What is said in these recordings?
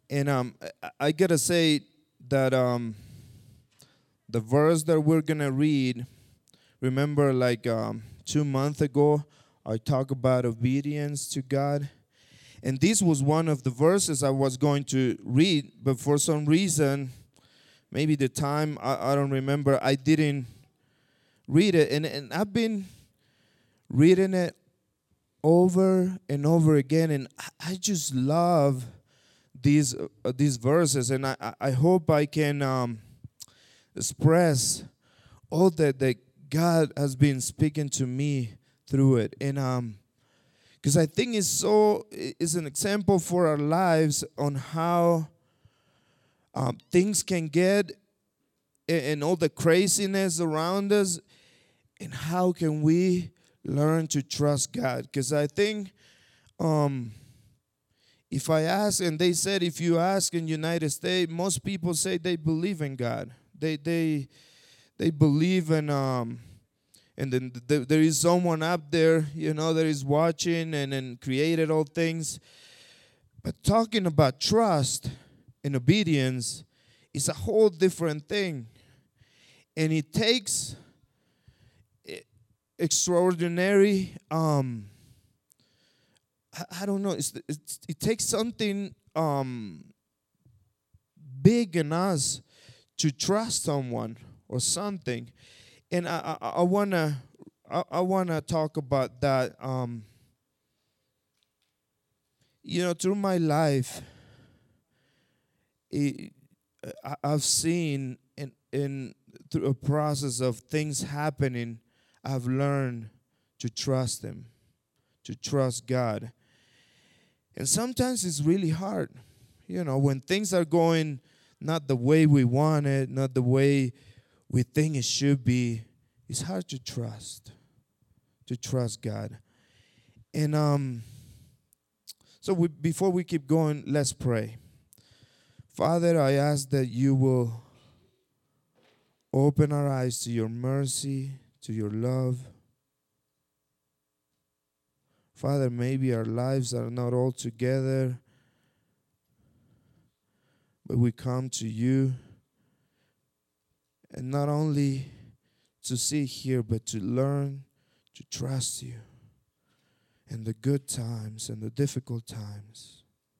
And I gotta say that the verse that we're gonna read, remember, like 2 months ago, I talked about obedience to God. And this was one of the verses I was going to read, but for some reason, maybe the time, I don't remember, I didn't read it. And I've been reading it over and over again, and I just love these verses, and I hope I can express all that God has been speaking to me through it. And because I think it's an example for our lives on how things can get, and all the craziness around us, and how can we learn to trust God. Because I think if I ask, and they said, if you ask in United States, most people say they believe in God. They believe in and then there is someone up there, that is watching and created all things. But talking about trust and obedience is a whole different thing, and it takes extraordinary. I don't know. It takes something big in us to trust someone or something, and I wanna talk about that. Through my life, it, I've seen in through a process of things happening, I've learned to trust Him, to trust God, and sometimes it's really hard. When things are going not the way we want it, not the way we think it should be, it's hard to trust God. And so before we keep going, let's pray. Father, I ask that you will open our eyes to your mercy, to your love. Father, maybe our lives are not all together, but we come to you, and not only to sit here, but to learn to trust you in the good times and the difficult times,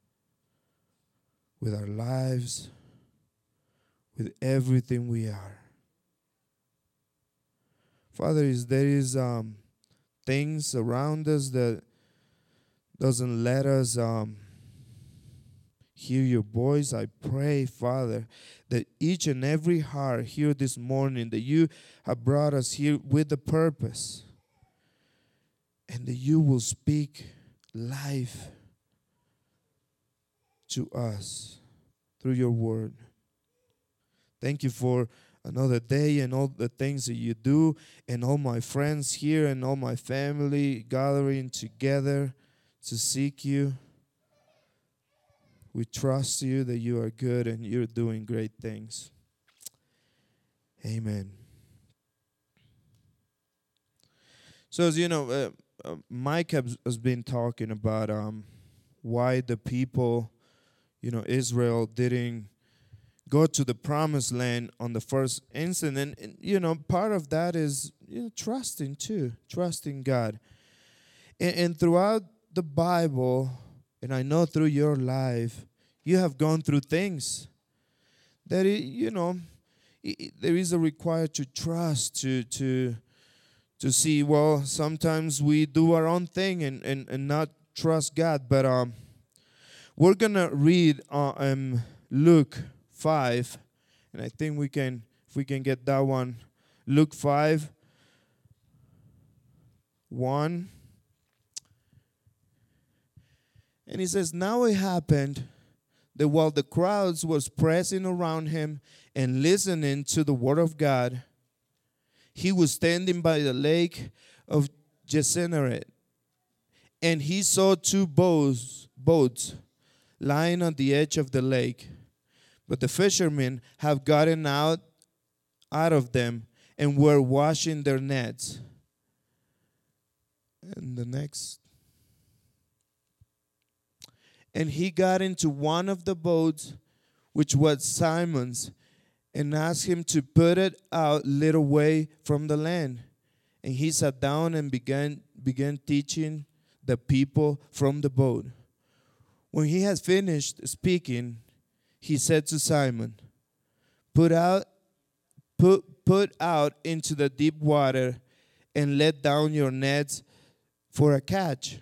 with our lives, with everything we are. Father, there is things around us that doesn't let us hear your voice, I pray, Father, that each and every heart here this morning, that you have brought us here with a purpose, and that you will speak life to us through your word. Thank you for another day and all the things that you do, and all my friends here and all my family gathering together to seek you. We trust you that you are good and you're doing great things. Amen. So, as you know, Mike has been talking about why the people, Israel didn't go to the promised land on the first instant. And part of that is, trusting too, trusting God. And throughout the Bible, and I know through your life, you have gone through things that, there is a required to trust, to see. Well, sometimes we do our own thing and not trust God. But we're going to read Luke 5, and I think if we can get that one, Luke 5, 1. And he says, now it happened that while the crowds was pressing around him and listening to the word of God, he was standing by the lake of Gennesaret, and he saw two boats lying on the edge of the lake. But the fishermen have gotten out of them and were washing their nets. And the next. And he got into one of the boats, which was Simon's, and asked him to put it out a little way from the land. And he sat down and began teaching the people from the boat. When he had finished speaking, he said to Simon, Put out into the deep water and let down your nets for a catch.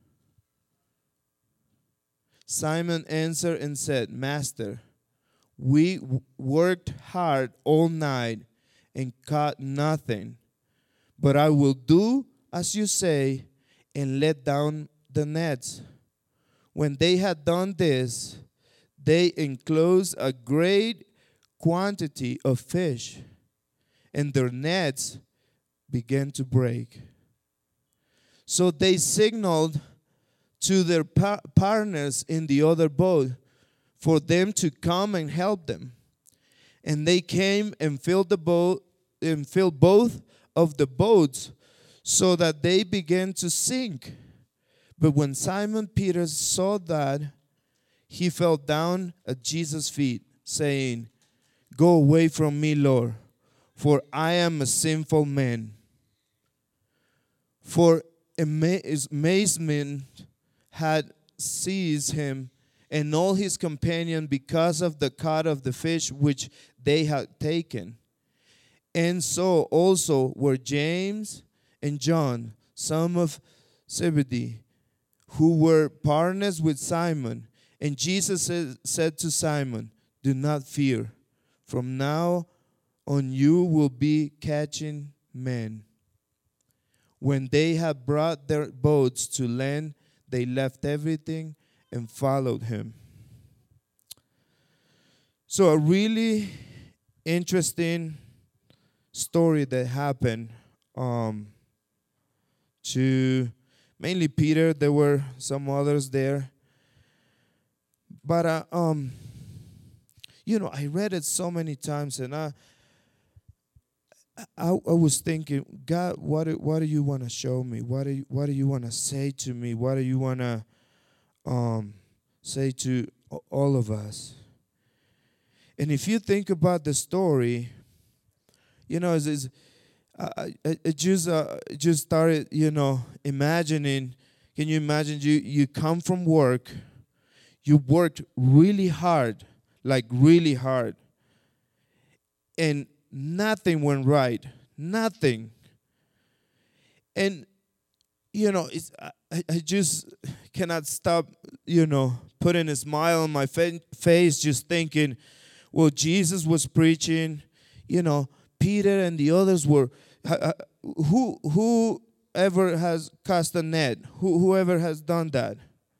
Simon answered and said, Master, we worked hard all night and caught nothing. But I will do as you say and let down the nets. When they had done this, they enclosed a great quantity of fish, and their nets began to break. So they signaled to their partners in the other boat for them to come and help them. And they came and filled both of the boats so that they began to sink. But when Simon Peter saw that, he fell down at Jesus' feet, saying, Go away from me, Lord, for I am a sinful man. For amazement had seized him and all his companions because of the catch of the fish which they had taken. And so also were James and John, sons of Zebedee, who were partners with Simon. And Jesus said to Simon, Do not fear. From now on you will be catching men. When they had brought their boats to land, they left everything and followed him. So a really interesting story that happened to mainly Peter. There were some others there. But, I read it so many times, and I was thinking, God, what do you want to show me? What do you want to say to me? What do you want to say to all of us? And if you think about the story, I just started, imagining. Can you imagine you come from work, you worked really hard, like really hard, and nothing went right, nothing. And I just cannot stop, putting a smile on my face, just thinking, well, Jesus was preaching, Peter and the others were, whoever has cast a net, whoever has done that,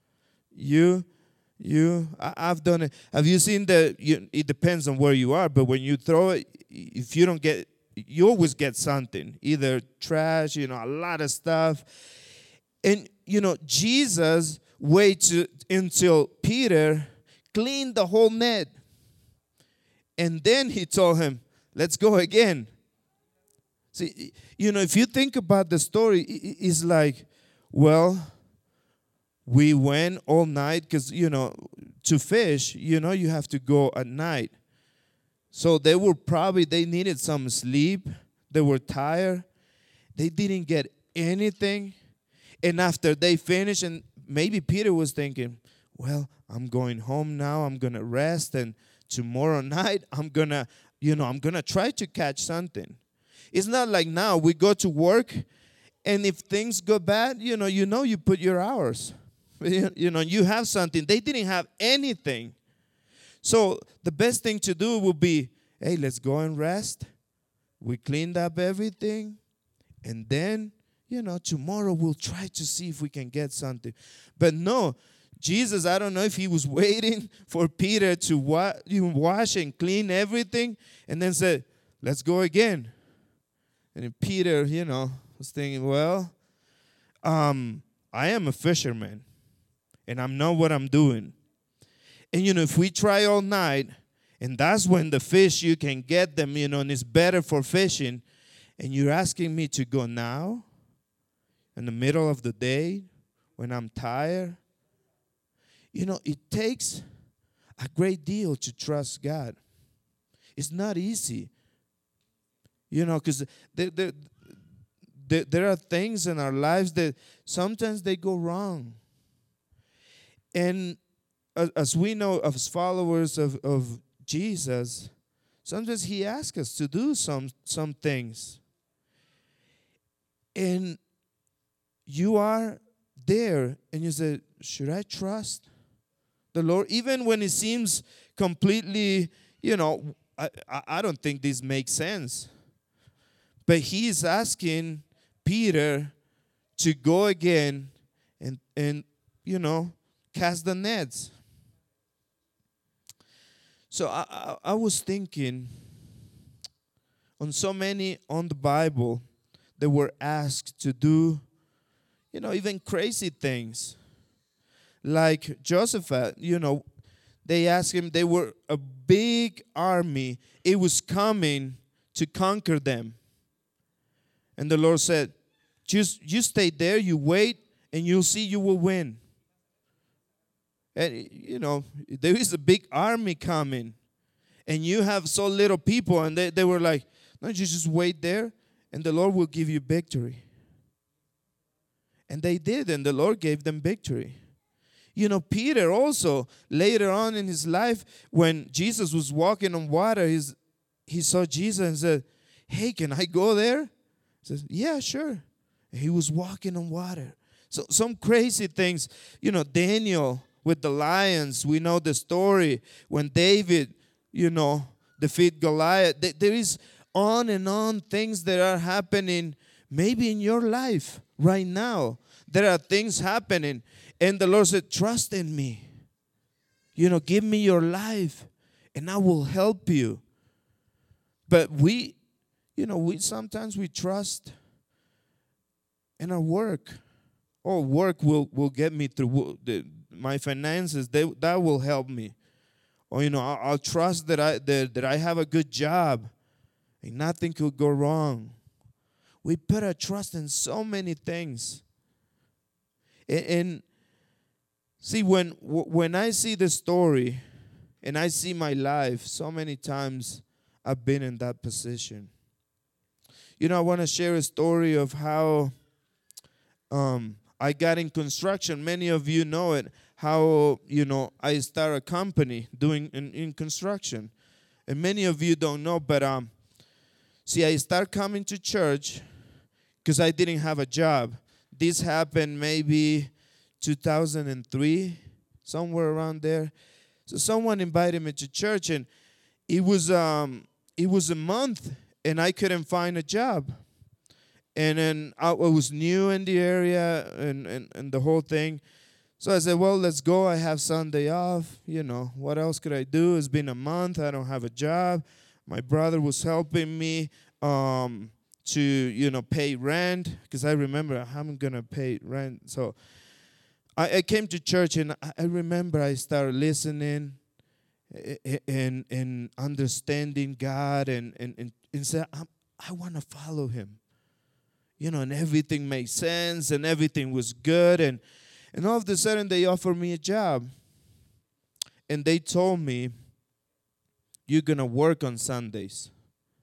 I've done it. Have you seen it depends on where you are, but when you throw it, if you don't get, you always get something, either trash, a lot of stuff. And, Jesus waited until Peter cleaned the whole net. And then he told him, let's go again. See, if you think about the story, it's like, well, we went all night because, to fish, you have to go at night. So they needed some sleep. They were tired. They didn't get anything. And after they finished, and maybe Peter was thinking, well, I'm going home now. I'm going to rest. And tomorrow night, I'm going to try to catch something. It's not like now we go to work, and if things go bad, you put your hours. You have something. They didn't have anything. So the best thing to do would be, hey, let's go and rest. We cleaned up everything. And then, tomorrow we'll try to see if we can get something. But no, Jesus, I don't know if he was waiting for Peter to wash and clean everything and then said, let's go again. And Peter, was thinking, well, I am a fisherman. And I know what I'm doing. And, if we try all night, and that's when the fish, you can get them, and it's better for fishing, and you're asking me to go now, in the middle of the day, when I'm tired, It takes a great deal to trust God. It's not easy, because there are things in our lives that sometimes they go wrong. And as we know, as followers of Jesus, sometimes he asks us to do some things. And you are there and you say, should I trust the Lord? Even when it seems completely, I don't think this makes sense. But he is asking Peter to go again and cast the nets. So I was thinking on so many on the Bible that were asked to do, even crazy things. Like Josephat, they asked him, they were a big army. It was coming to conquer them. And the Lord said, just you stay there, you wait, and you'll see you will win. And, there is a big army coming. And you have so little people. And they were like, no, you just wait there, and the Lord will give you victory. And they did, and the Lord gave them victory. Peter also, later on in his life, when Jesus was walking on water, he saw Jesus and said, hey, can I go there? He says, yeah, sure. And he was walking on water. So some crazy things. Daniel with the lions, we know the story when David, defeat Goliath. There is on and on things that are happening maybe in your life right now. There are things happening. And the Lord said, trust in me. Give me your life and I will help you. But we sometimes we trust in our work. Oh, work will get me through my finances. That will help me. Or I'll trust that I have a good job and nothing could go wrong. We put our trust in so many things. And see, when I see the story and I see my life, so many times I've been in that position. I want to share a story of how I got in construction. Many of you know it, how, I started a company doing in construction. And many of you don't know, but see, I started coming to church because I didn't have a job. This happened maybe 2003, somewhere around there. So someone invited me to church, and it was a month, and I couldn't find a job. And then I was new in the area and the whole thing. So I said, well, let's go. I have Sunday off. What else could I do? It's been a month. I don't have a job. My brother was helping me to, pay rent, because I remember I'm going to pay rent. So I came to church, and I remember I started listening and understanding God and said, I want to follow him. And everything made sense, and everything was good. And all of a sudden, they offered me a job. And they told me, you're going to work on Sundays.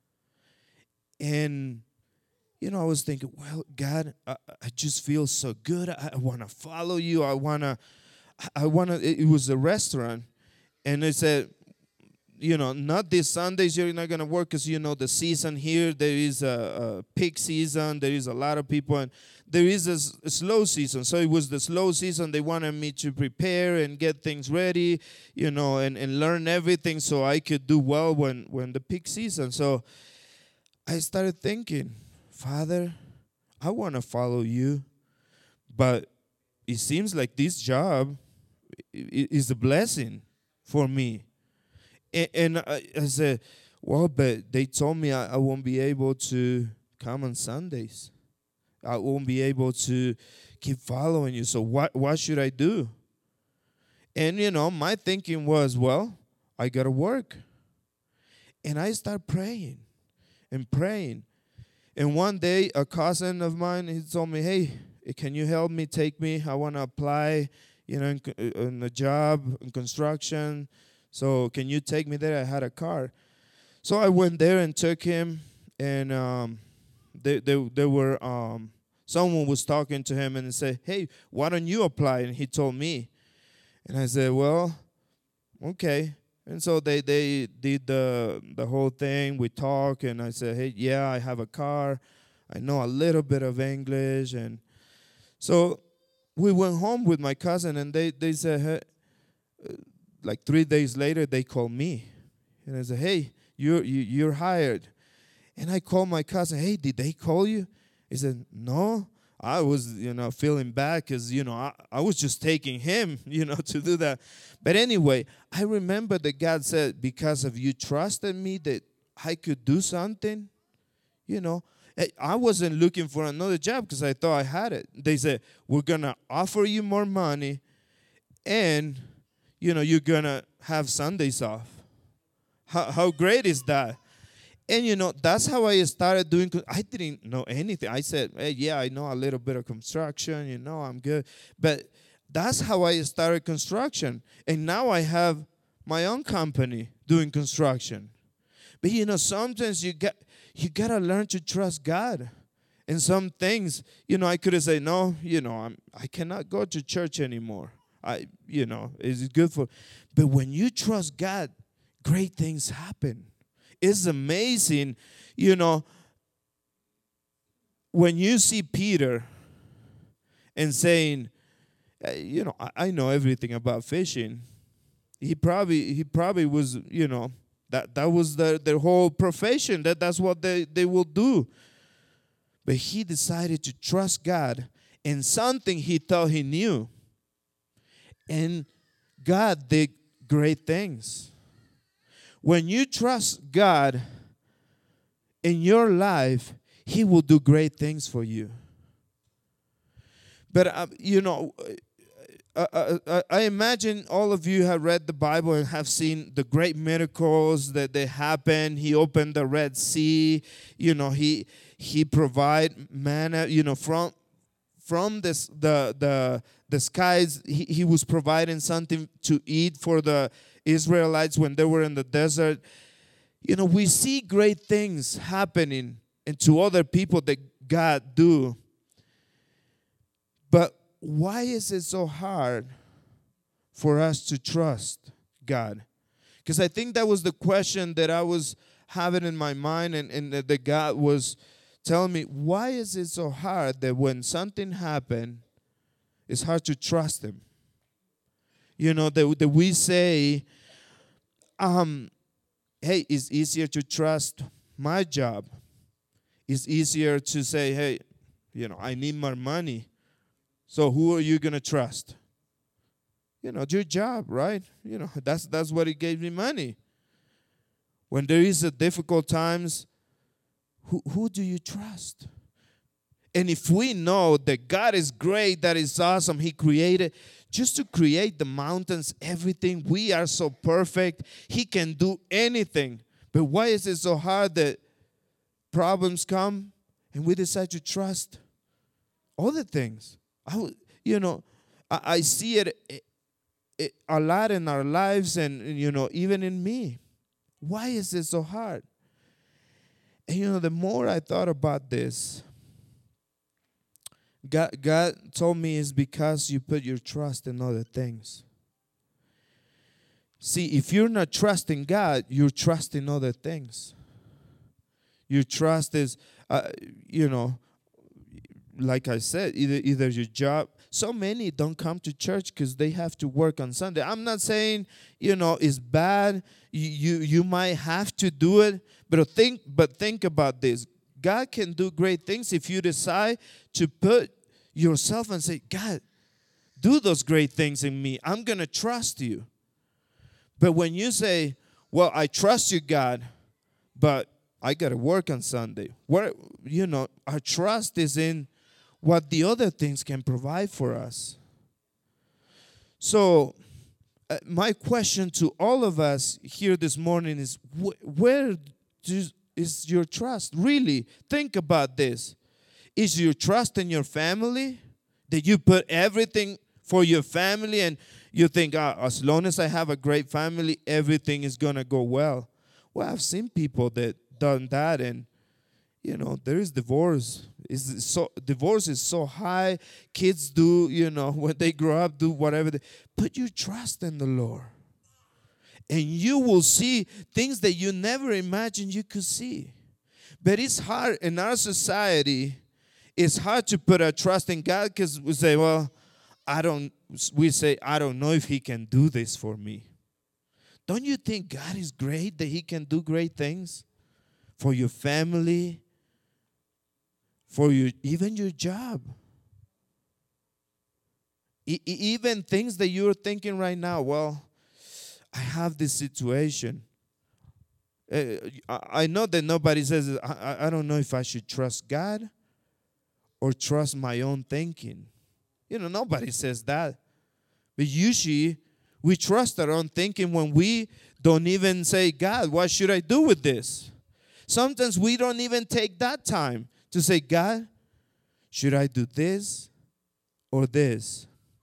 And, I was thinking, well, God, I just feel so good. I want to follow you. I want to, it was a restaurant. And they said, not this Sundays you're not going to work, because, the season here, there is a peak season. There is a lot of people, and there is a slow season. So it was the slow season. They wanted me to prepare and get things ready, and learn everything so I could do well when the peak season. So I started thinking, Father, I want to follow you, but it seems like this job is a blessing for me. And I said, well, but they told me I won't be able to come on Sundays. I won't be able to keep following you. So what should I do? And, my thinking was, well, I got to work. And I started praying and praying. And one day, a cousin of mine, he told me, hey, can you help me? Take me. I want to apply, in a job, in construction. So can you take me there? I had a car. So I went there and took him, and they were someone was talking to him and said, "Hey, why don't you apply?" And he told me, and I said, "Well, okay." And so they did the whole thing. We talked, and I said, "Hey, yeah, I have a car. I know a little bit of English." And so we went home with my cousin, and they said, hey, like 3 days later, they called me, and I said, "Hey, you're hired." And I called my cousin. "Hey, did they call you?" He said, "No." I was, feeling bad because, I was just taking him, to do that. But anyway, I remember that God said, because of you trusted me that I could do something, I wasn't looking for another job because I thought I had it. They said, "We're going to offer you more money and, you're going to have Sundays off." How great is that? And, that's how I started doing. I didn't know anything. I said, "Hey, yeah, I know a little bit of construction. I'm good." But that's how I started construction. And now I have my own company doing construction. But, sometimes you got to learn to trust God. And some things, I could have said, "No, I cannot go to church anymore." It's good for. But when you trust God, great things happen. It's amazing, when you see Peter and saying, I know everything about fishing. He probably was, that was their whole profession. That's what they will do. But he decided to trust God in something he thought he knew. And God did great things. When you trust God in your life, He will do great things for you. But, I imagine all of you have read the Bible and have seen the great miracles that they happened. He opened the Red Sea. He provide manna, from this, the skies. He was providing something to eat for the Israelites when they were in the desert. We see great things happening and to other people that God do. But why is it so hard for us to trust God? Because I think that was the question that I was having in my mind, and that God was telling me, why is it so hard that when something happened, it's hard to trust Him? That we say, hey, it's easier to trust my job. It's easier to say, hey, I need more money. So who are you going to trust? Your job, right? That's what it gave me money. When there is a difficult times, who do you trust? And if we know that God is great, that is awesome, He created, just to create the mountains, everything, we are so perfect. He can do anything. But why is it so hard that problems come and we decide to trust other things? I see it a lot in our lives, and even in me. Why is it so hard? And the more I thought about this, God told me it's because you put your trust in other things. See, if you're not trusting God, you're trusting other things. Your trust is, like I said, either your job. So many don't come to church because they have to work on Sunday. I'm not saying, it's bad. You might have to do it, but think about this. God can do great things if you decide to put yourself and say, God, do those great things in me. I'm going to trust you. But when you say, well, I trust you, God, but I got to work on Sunday. Our trust is in what the other things can provide for us. So my question to all of us here this morning is, where is your trust? Really, think about this. Is your trust in your family, that you put everything for your family, and you think, as long as I have a great family, everything is going to go well. Well, I've seen people that done that, and there is divorce. Divorce is so high. Kids do, when they grow up, do whatever. Put your trust in the Lord, and you will see things that you never imagined you could see. But it's hard in our society. It's hard to put our trust in God because we say, well, I don't know if He can do this for me. Don't you think God is great, that He can do great things for your family, for even your job? Even things that you're thinking right now, well, I have this situation. I know that nobody says, I don't know if I should trust God or trust my own thinking. Nobody says that. But usually, we trust our own thinking when we don't even say, God, what should I do with this? Sometimes we don't even take that time to say, God, should I do this or this?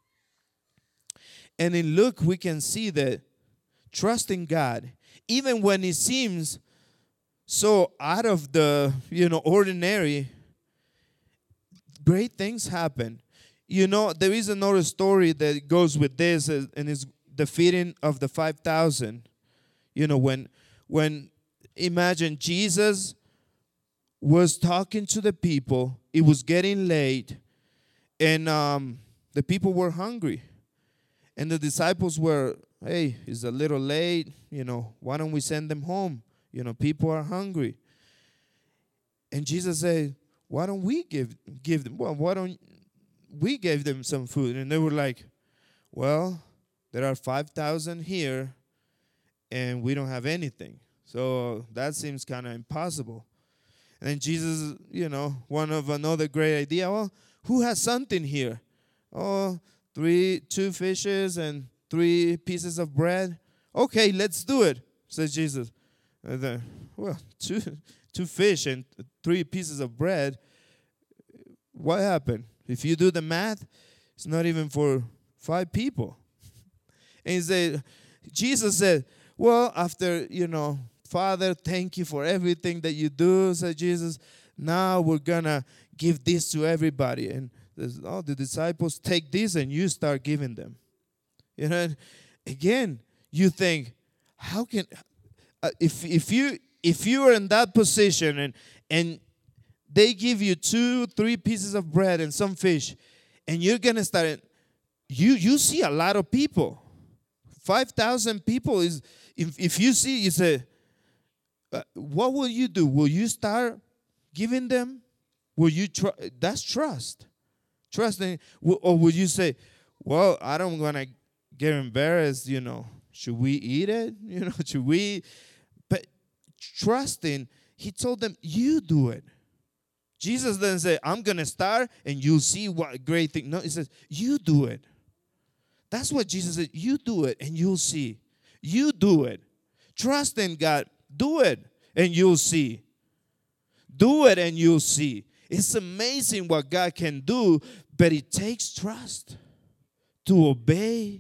And in Luke, we can see that trusting God, even when it seems so out of the, ordinary, great things happen. There is another story that goes with this, and it's the feeding of the 5,000. When imagine Jesus was talking to the people, it was getting late, and the people were hungry. And the disciples were, hey, it's a little late, why don't we send them home? People are hungry. And Jesus said, why don't we give them, why don't we give them some food? And they were like, well, there are 5,000 here, and we don't have anything. So that seems kind of impossible. And then Jesus, one of another great idea, well, who has something here? Oh, 2 fishes and 3 pieces of bread. Okay, let's do it, says Jesus. Well, two fish and 3 pieces of bread. What happened? If you do the math, it's not even for 5 people. And Jesus said, well, after, Father, thank you for everything that you do, said Jesus. Now we're going to give this to everybody. And the disciples take this and you start giving them. Again, you think, how can, if you are in that position and they give you 2-3 pieces of bread and some fish, and you're going to start, you see a lot of people. 5,000 people is, if you see, you say, what will you do? Will you start giving them? Will you that's trust. Trusting, or would you say, well, I don't want to get embarrassed, should we eat it? Should we? But trusting, he told them, you do it. Jesus didn't say, I'm going to start and you'll see what great thing. No, he says, you do it. That's what Jesus said. You do it and you'll see. You do it. Trust in God. Do it and you'll see. Do it and you'll see. It's amazing what God can do, but it takes trust to obey,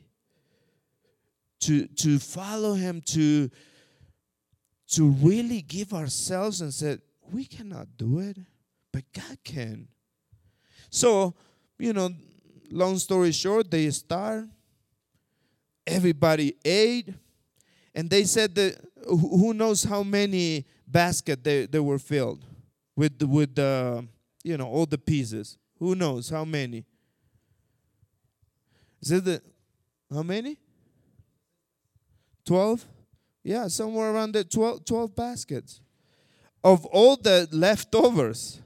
to follow Him, to really give ourselves and say, we cannot do it, but God can. So, long story short, they start. Everybody ate. And they said that who knows how many baskets they were filled with all the pieces. Who knows how many? Is it how many? 12? Yeah, somewhere around the 12 baskets of all the leftovers.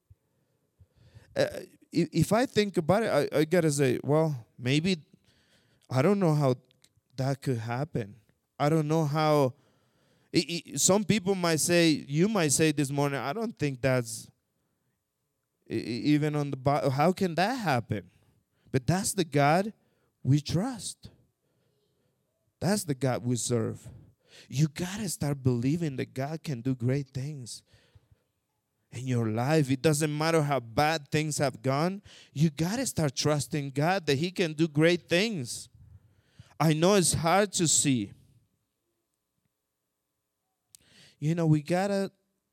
If I think about it, I got to say, well, maybe, I don't know how that could happen. I don't know how. Some people might say, you might say this morning, I don't think that's even on the Bible. How can that happen? But that's the God we trust. That's the God we serve. You got to start believing that God can do great things. in your life. It doesn't matter how bad things have gone. You got to start trusting God that He can do great things. I know it's hard to see. You know, we gotta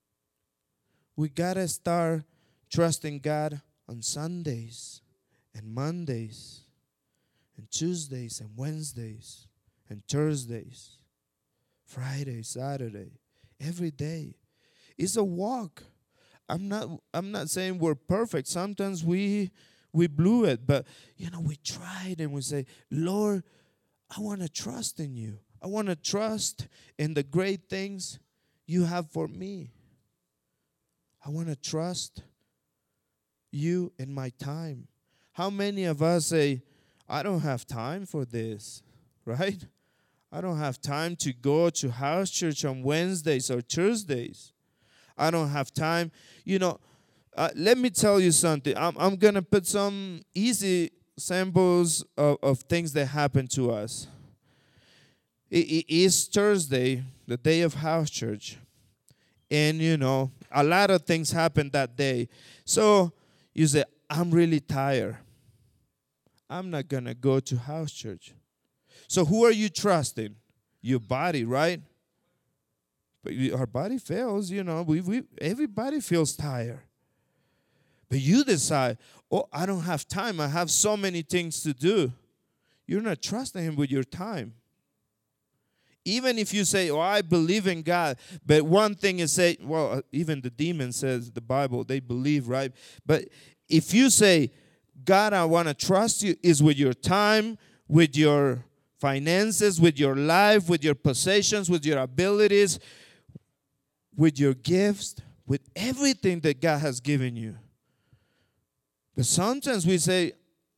start trusting God on Sundays and Mondays and Tuesdays and Wednesdays and Thursdays, Friday, Saturday, every day. It's a walk. I'm not saying we're perfect. Sometimes we blew it, but you know, we tried and we say, Lord, I want to trust in you. I want to trust in the great things you have for me. I want to trust you in my time. How many of us say, I don't have time for this, right? I don't have time to go to house church on Wednesdays or Thursdays. I don't have time. You know, let me tell you something. I'm going to put some easy samples of things that happen to us. It is Thursday, the day of house church. And, you know, a lot of things happen that day. So you say, I'm really tired. I'm not going to go to house church. So who are you trusting? Your body, right? But our body fails, you know. Everybody feels tired. But you decide, oh, I don't have time. I have so many things to do. You're not trusting Him with your time. Even if you say, oh, I believe in God. But one thing is say, well, even the demon says, the Bible, they believe, right? But if you say, God, I want to trust you, is with your time, with your finances, with your life, with your possessions, with your abilities, with your gifts, with everything that God has given you. But sometimes we say,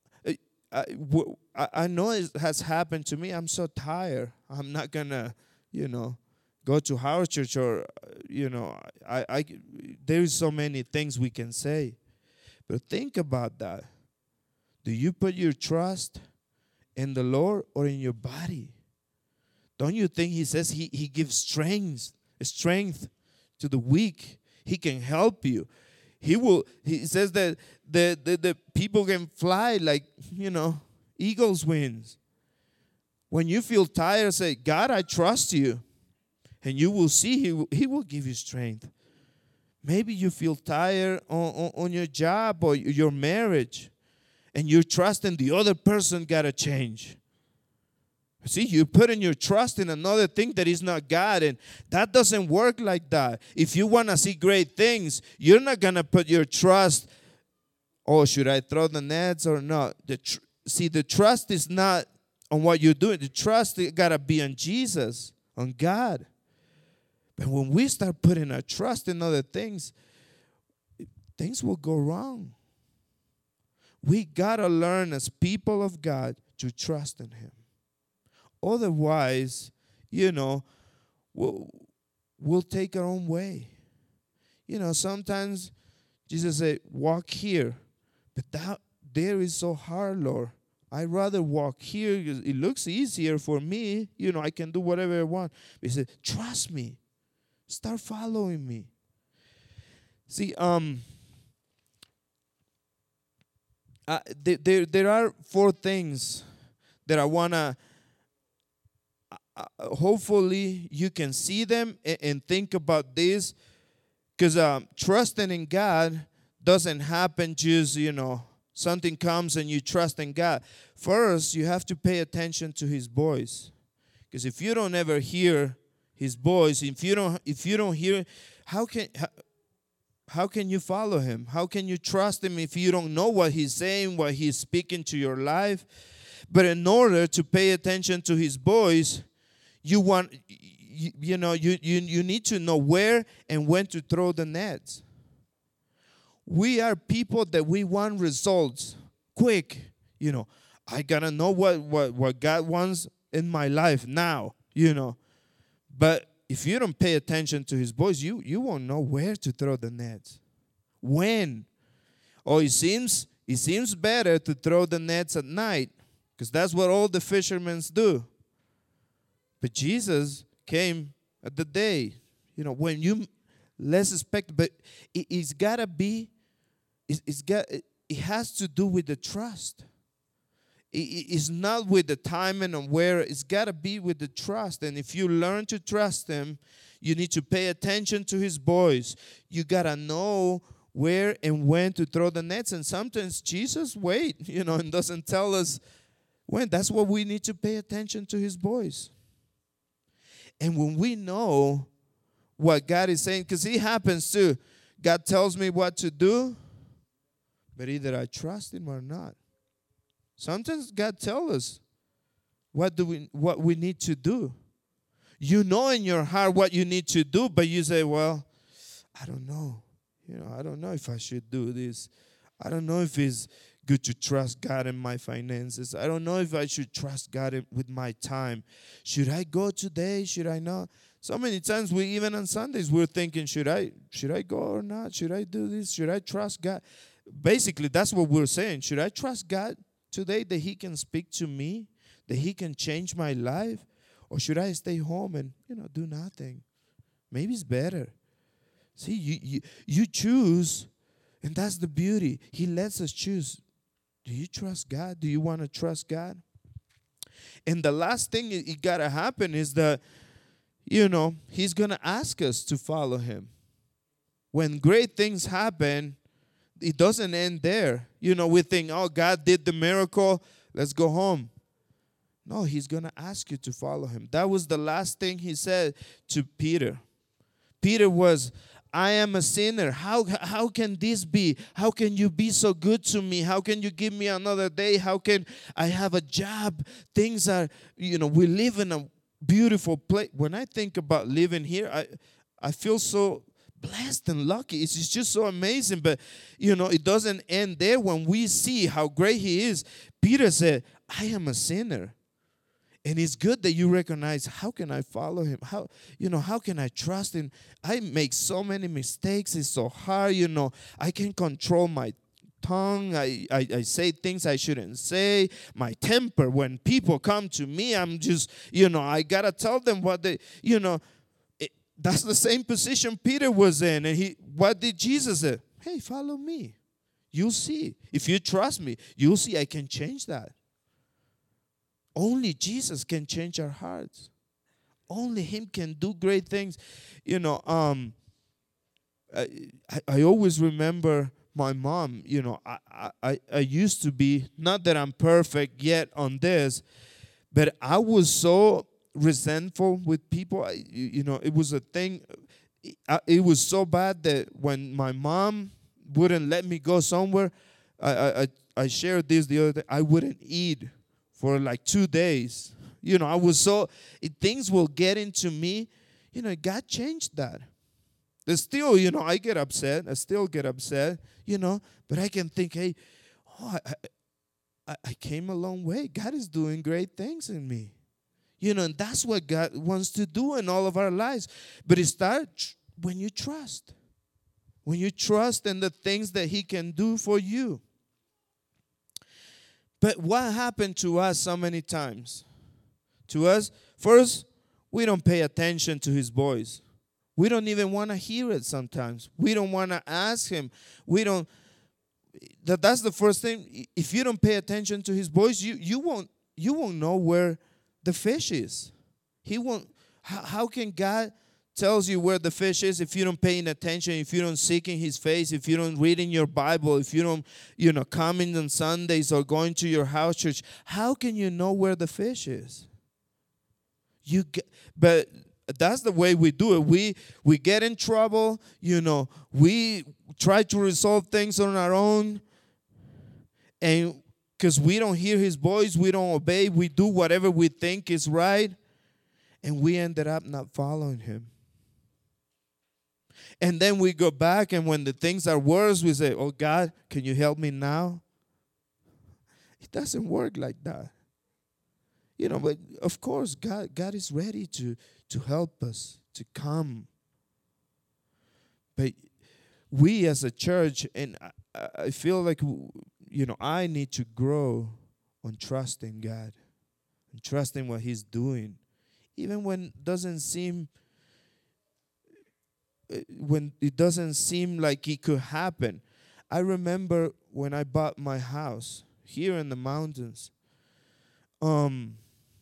I know it has happened to me. I'm so tired. I'm not going to, you know, go to house church or, you know, there's so many things we can say. But think about that. Do you put your trust in the Lord or in your body? Don't you think He says He gives strength to the weak? He can help you. He says that the people can fly like, you know, eagle's wings. When you feel tired, say, God, I trust you. And you will see He will give you strength. Maybe you feel tired on your job or your marriage. And you're trusting the other person got to change. See, you're putting your trust in another thing that is not God, and that doesn't work like that. If you want to see great things, you're not going to put your trust, oh, should I throw the nets or not? See, the trust is not on what you're doing. The trust got to be on Jesus, on God. But when we start putting our trust in other things, things will go wrong. We got to learn as people of God to trust in Him. Otherwise, you know, we'll take our own way. You know, sometimes Jesus said, walk here. But that there is so hard, Lord. I'd rather walk here because it looks easier for me. You know, I can do whatever I want. But He said, trust me. Start following me. See, there are 4 things that I want to, hopefully you can see them and think about this. Because trusting in God doesn't happen just, you know, something comes and you trust in God. First, you have to pay attention to His voice. Because if you don't ever hear His voice, if you don't hear, how can you follow Him? How can you trust Him if you don't know what He's saying, what He's speaking to your life? But in order to pay attention to His voice, you need to know where and when to throw the nets. We are people that we want results quick. You know, I gotta know what God wants in my life now. You know, but if you don't pay attention to His voice, you won't know where to throw the nets. When? Oh, it seems better to throw the nets at night because that's what all the fishermen do. But Jesus came at the day. You know, when you less expect, but it's gotta be. It has to do with the trust. It's not with the timing and where. It's gotta be with the trust. And if you learn to trust Him, you need to pay attention to His voice. You gotta know where and when to throw the nets. And sometimes Jesus wait, and doesn't tell us when. That's what we need to pay attention to His voice. And when we know what God is saying, because it happens too. God tells me what to do, but either I trust Him or not. Sometimes God tells us what we need to do. You know in your heart what you need to do, but you say, well, I don't know. I don't know if I should do this. I don't know if it's good to trust God in my finances. I don't know if I should trust God with my time. Should I go today? Should I not? So many times even on Sundays, we're thinking, should I go or not? Should I do this? Should I trust God? Basically, that's what we're saying. Should I trust God today that He can speak to me, that He can change my life? Or should I stay home and, do nothing? Maybe it's better. See, you choose, and that's the beauty. He lets us choose. Do you trust God? Do you want to trust God? And the last thing it got to happen is that, He's going to ask us to follow Him. When great things happen, it doesn't end there. We think, oh, God did the miracle, let's go home. No, He's going to ask you to follow Him. That was the last thing He said to Peter. Peter was, I am a sinner. How can this be? How can you be so good to me? How can you give me another day? How can I have a job? Things are, we live in a beautiful place. When I think about living here, I feel so blessed and lucky. It's just so amazing. But, it doesn't end there. When we see how great He is, Peter said, I am a sinner. And it's good that you recognize, how can I follow Him? How can I trust Him? I make so many mistakes. It's so hard, I can't control my tongue. I say things I shouldn't say. My temper, when people come to me, I'm just, I got to tell them what they, that's the same position Peter was in. And what did Jesus say? Hey, follow me. You'll see. If you trust me, you'll see I can change that. Only Jesus can change our hearts. Only Him can do great things. I always remember my mom. I used to be, not that I'm perfect yet on this, but I was so resentful with people. It was a thing. It was so bad that when my mom wouldn't let me go somewhere, I shared this the other day, I wouldn't eat for like 2 days. I was so, things will get into me. God changed that. There's still, I get upset. I still get upset, but I can think, hey, I came a long way. God is doing great things in me. And that's what God wants to do in all of our lives. But it starts when you trust. When you trust in the things that He can do for you. But what happened to us so many times? To us, first, we don't pay attention to His voice. We don't even want to hear it sometimes. We don't want to ask Him. That's the first thing. If you don't pay attention to His voice, you won't know where the fish is. He won't. How can God tells you where the fish is if you don't pay attention, if you don't seeking His face, if you don't read in your Bible, if you don't coming on Sundays or going to your house church? How can you know where the fish is? But that's the way we do it. We get in trouble. We try to resolve things on our own, and because we don't hear His voice, we don't obey. We do whatever we think is right, and we ended up not following Him. And then we go back, and when the things are worse, we say, oh, God, can you help me now? It doesn't work like that. But of course, God is ready to help us, to come. But we as a church, and I feel like, I need to grow on trusting God and trusting what He's doing. Even when it doesn't seem when it doesn't seem like it could happen. I remember when I bought my house here in the mountains. Um,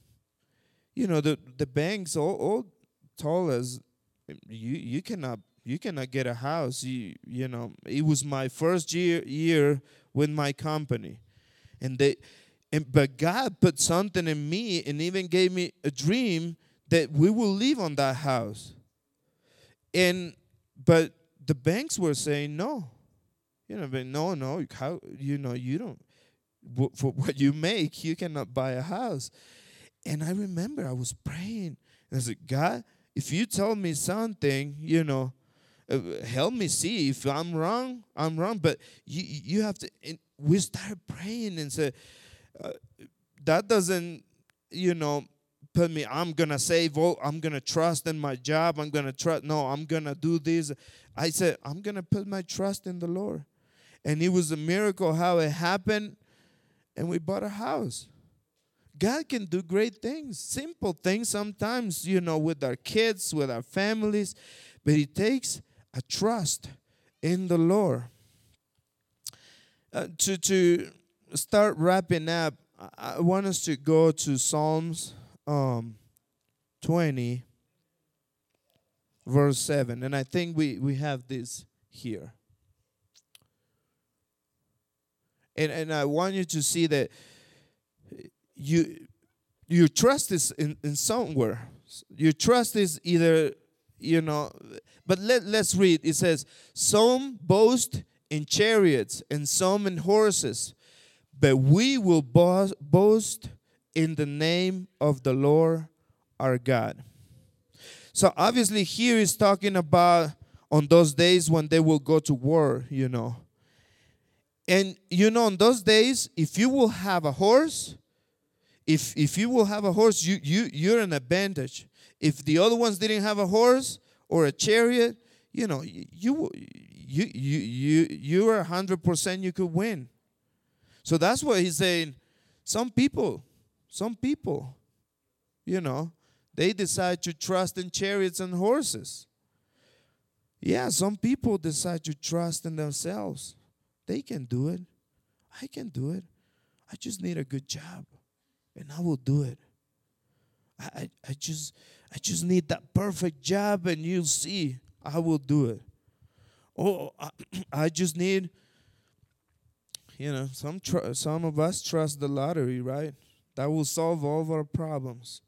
the banks all told us you cannot get a house. It was my first year with my company, and but God put something in me and even gave me a dream that we will live on that house. But the banks were saying no. But no, how you don't, for what you make, you cannot buy a house. And I remember I was praying, and I said, God, if you tell me something, help me see. If I'm wrong, I'm wrong. But you have to. And we started praying and said, that doesn't, put me. I'm gonna save. I'm gonna trust in my job. I'm gonna trust. No, I'm gonna do this. I said, I'm gonna put my trust in the Lord. And it was a miracle how it happened, and we bought a house. God can do great things, simple things sometimes, with our kids, with our families, but it takes a trust in the Lord. To start wrapping up, I want us to go to Psalms 20, verse 7, and I think we have this here. And I want you to see that your trust is in somewhere. Your trust is either, but let's read. It says, some boast in chariots and some in horses, but we will boast in the name of the Lord our God. So obviously here is talking about on those days when they will go to war, And on those days, if you will have a horse, if you will have a horse, you're an advantage. If the other ones didn't have a horse or a chariot, you are 100% you could win. So that's what he's saying. Some people, they decide to trust in chariots and horses. Yeah, some people decide to trust in themselves. They can do it. I can do it. I just need a good job, and I will do it. I just need that perfect job, and you'll see I will do it. Oh, I just need, some of us trust the lottery, right? That will solve all of our problems.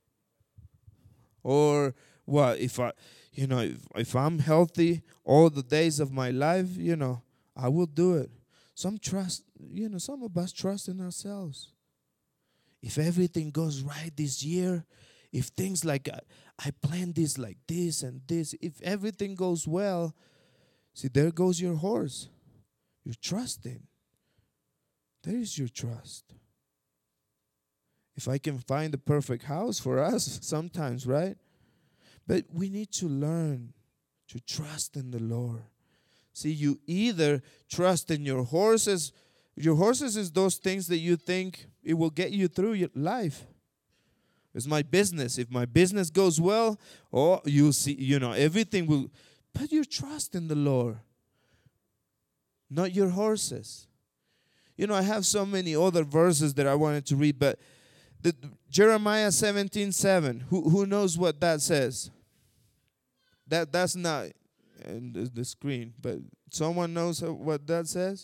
Or what if if I'm healthy all the days of my life, I will do it. Some of us trust in ourselves. If everything goes right this year, if things like I planned this like this and this, if everything goes well, see, there goes your horse. You're trusting. There is your trust. If I can find the perfect house for us sometimes, right? But we need to learn to trust in the Lord. See, you either trust in your horses. Your horses is those things that you think it will get you through your life. It's my business. If my business goes well, you see, everything will. Put your trust in the Lord, not your horses. I have so many other verses that I wanted to read, but Jeremiah 17:7. Who knows what that says? That's not in the screen, but someone knows what that says?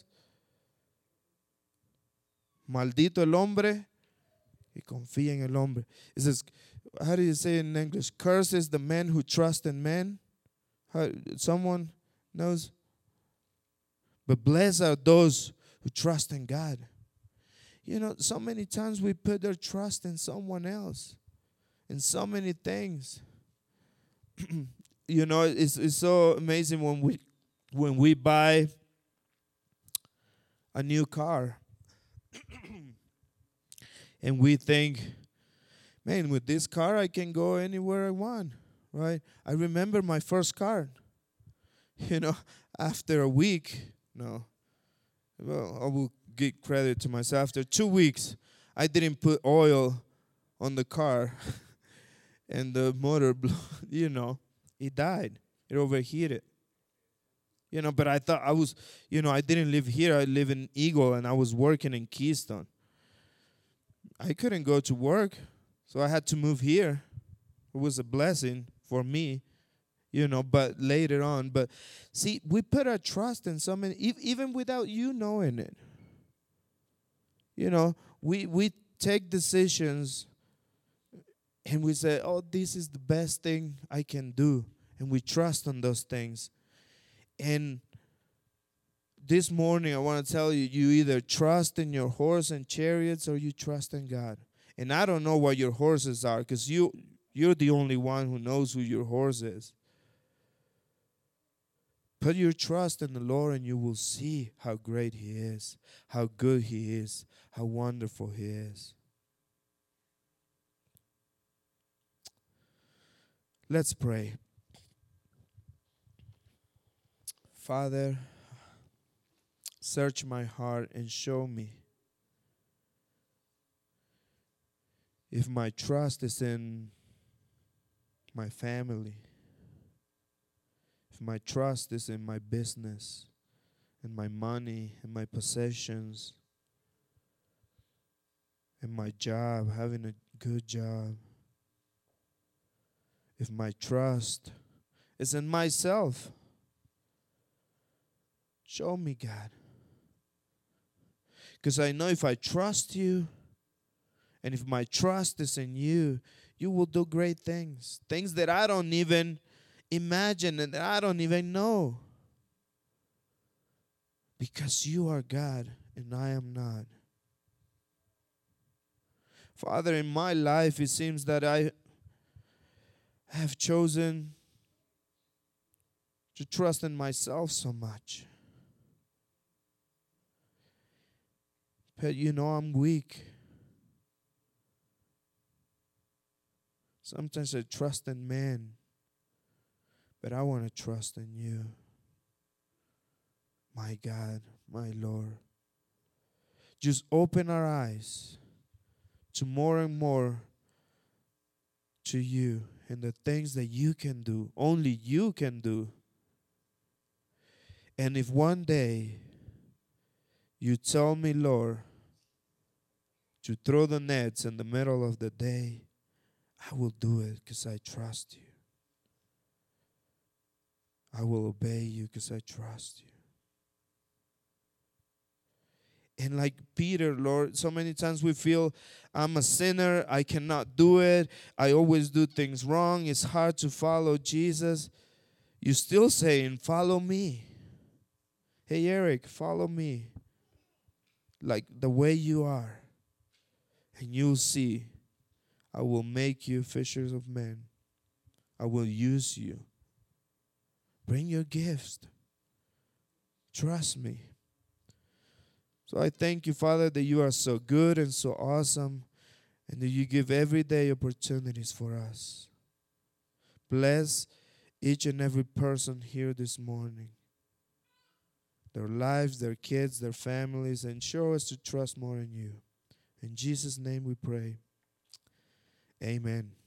Maldito el hombre y confía en el hombre. It says, how do you say it in English? Curse is the man who trusts in men. Someone knows? But blessed are those who trust in God. So many times we put our trust in someone else, in so many things. It's so amazing when we buy a new car and we think, man, with this car I can go anywhere I want, right? I remember my first car. After a week, I will give credit to myself. After 2 weeks, I didn't put oil on the car, and the motor, it died. It overheated. But I thought I was, I didn't live here. I live in Eagle, and I was working in Keystone. I couldn't go to work, so I had to move here. It was a blessing for me, but later on. But see, we put our trust in so many, even without you knowing it. We take decisions and we say, oh, this is the best thing I can do. And we trust on those things. And this morning, I want to tell you, you either trust in your horse and chariots or you trust in God. And I don't know what your horses are, because you're the only one who knows who your horse is. Put your trust in the Lord and you will see how great He is, how good He is, how wonderful He is. Let's pray. Father, search my heart and show me if my trust is in my family, if my trust is in my business, in my money, in my possessions, in my job, having a good job. If my trust is in myself, show me, God. Because I know if I trust you, and if my trust is in you, you will do great things. Things that I don't even imagine and that I don't even know. Because you are God and I am not. Father, in my life, it seems that I have chosen to trust in myself so much. But I'm weak. Sometimes I trust in man, but I want to trust in you. My God, my Lord. Just open our eyes to more and more to you and the things that you can do, only you can do. And if one day you tell me, Lord, to throw the nets in the middle of the day, I will do it because I trust you. I will obey you because I trust you. And like Peter, Lord, so many times we feel I'm a sinner, I cannot do it, I always do things wrong, it's hard to follow Jesus. You're still saying, follow me. Hey, Eric, follow me. Like the way you are. And you'll see, I will make you fishers of men. I will use you. Bring your gifts. Trust me. So I thank you, Father, that you are so good and so awesome, and that you give every day opportunities for us. Bless each and every person here this morning. Their lives, their kids, their families, and show us to trust more in you. In Jesus' name we pray. Amen.